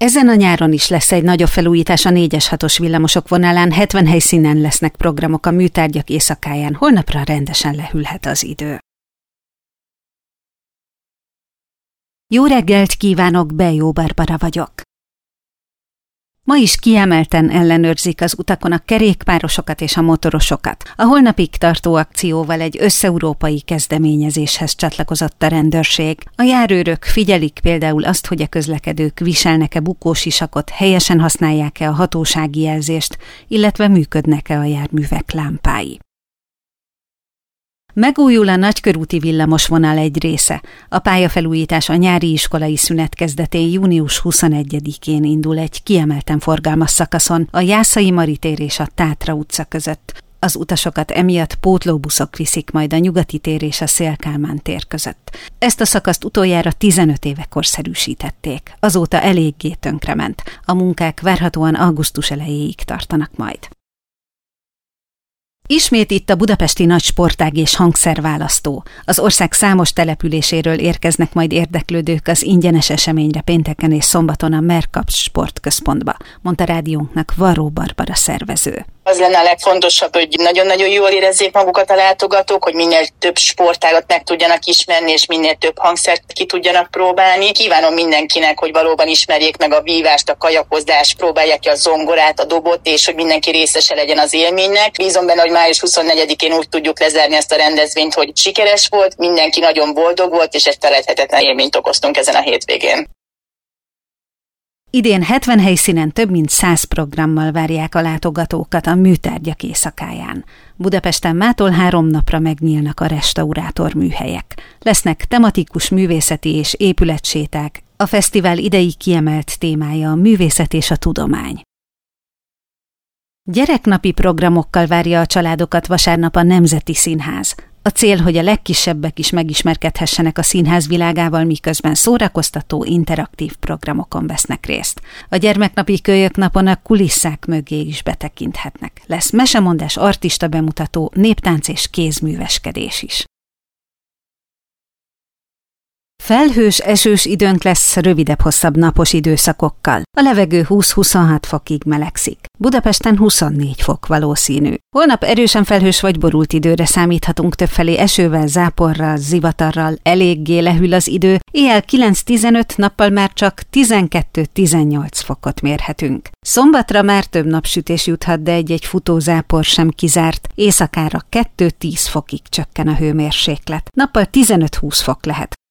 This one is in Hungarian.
Ezen a nyáron is lesz egy nagyobb felújítás a 4-6-os villamosok vonalán, 70 helyszínen lesznek programok a műtárgyak éjszakáján, holnapra rendesen lehűlhet az idő. Jó reggelt kívánok, Bejó Barbara vagyok. Ma is kiemelten ellenőrzik az utakon a kerékpárosokat és a motorosokat. A holnapig tartó akcióval egy összeurópai kezdeményezéshez csatlakozott a rendőrség. A járőrök figyelik például azt, hogy a közlekedők viselnek-e bukósisakot, helyesen használják-e a hatósági jelzést, illetve működnek-e a járművek lámpái. Megújul a nagykörúti villamosvonal egy része. A pályafelújítás a nyári iskolai szünet kezdetén június 21-én indul egy kiemelten forgalmas szakaszon, a Jászai Mari tér és a Tátra utca között. Az utasokat emiatt pótlóbuszok viszik majd a Nyugati tér és a Széll-Kálmán tér között. Ezt a szakaszt utoljára 15 éve korszerűsítették. Azóta eléggé tönkrement. A munkák várhatóan augusztus elejéig tartanak majd. Ismét itt a budapesti nagy sportág és hangszerválasztó. Az ország számos településéről érkeznek majd érdeklődők az ingyenes eseményre pénteken és szombaton a Mercaps Sportközpontba, mondta rádiónknak Varró Barbara szervező. Az lenne a legfontosabb, hogy nagyon-nagyon jól érezzék magukat a látogatók, hogy minél több sportágat meg tudjanak ismerni, és minél több hangszert ki tudjanak próbálni. Kívánom mindenkinek, hogy valóban ismerjék meg a vívást, a kajakozást, próbálják ki a zongorát, a dobot, és hogy mindenki részese legyen az élménynek. Bízom benne, hogy május 24-én úgy tudjuk lezárni ezt a rendezvényt, hogy sikeres volt, mindenki nagyon boldog volt, és egy feledhetetlen élményt okoztunk ezen a hétvégén. Idén 70 helyszínen több mint 100 programmal várják a látogatókat a műtárgyak éjszakáján. Budapesten mától 3 napra megnyílnak a restaurátor műhelyek. Lesznek tematikus művészeti és épületséták. A fesztivál idei kiemelt témája a művészet és a tudomány. Gyereknapi programokkal várja a családokat vasárnap a Nemzeti Színház. A cél, hogy a legkisebbek is megismerkedhessenek a színház világával, miközben szórakoztató, interaktív programokon vesznek részt. A gyermeknapi kölyöknapon a kulisszák mögé is betekinthetnek. Lesz mesemondás, artista bemutató, néptánc és kézműveskedés is. Felhős, esős időnk lesz rövidebb-hosszabb napos időszakokkal. A levegő 20-26 fokig melegszik. Budapesten 24 fok valószínű. Holnap erősen felhős vagy borult időre számíthatunk, többfelé esővel, záporral, zivatarral, eléggé lehűl az idő. Éjjel 9-15, nappal már csak 12-18 fokot mérhetünk. Szombatra már több napsütés juthat, de egy-egy futózápor sem kizárt. Éjszakára 2-10 fokig csökken a hőmérséklet. Nappal 15-20 fok lehet.